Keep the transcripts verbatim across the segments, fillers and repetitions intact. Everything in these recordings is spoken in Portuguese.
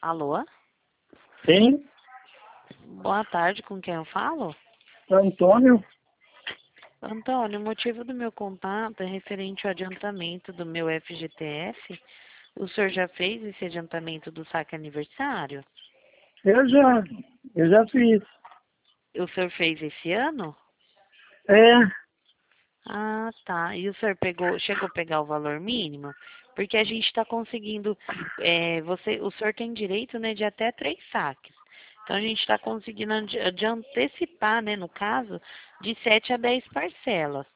Alô? Sim, Boa tarde, com quem eu falo? Antônio. Antônio, o motivo do meu contato é referente ao adiantamento do meu F G T S. O senhor já fez esse adiantamento do saque aniversário? Eu já, eu já fiz. O senhor fez esse ano? É, Ah, tá. E o senhor pegou, chegou a pegar o valor mínimo? Porque a gente está conseguindo, é, você, o senhor tem direito, né, de até três saques. Então a gente está conseguindo adi- de antecipar, né, no caso, de sete a dez parcelas.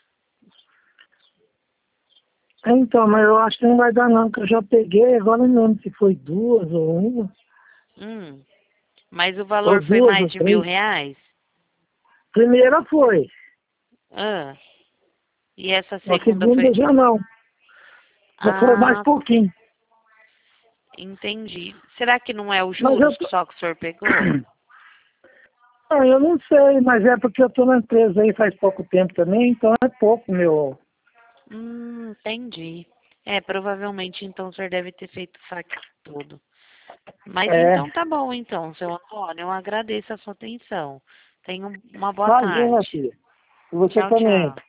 então, mas eu acho que não vai dar não, que eu já peguei, agora não lembro se foi duas ou uma, Hum. Mas o ou valor foi duas mais ou de mil três. reais? Primeira foi, Ah. E essa a segunda foi. segunda já não, já foi mais Ah, pouquinho. entendi. Será que não é os Mas eu juros tô... só que o senhor pegou? Ah, eu não sei, mas é porque eu tô na empresa aí faz pouco tempo também, então é pouco, meu. Hum, entendi. É, provavelmente então o senhor deve ter feito o saque todo. Mas É, então tá bom, então, seu Antônio, eu agradeço a sua atenção. Tenha uma boa imagina, tarde. filha. E você Tchau, também. tchau.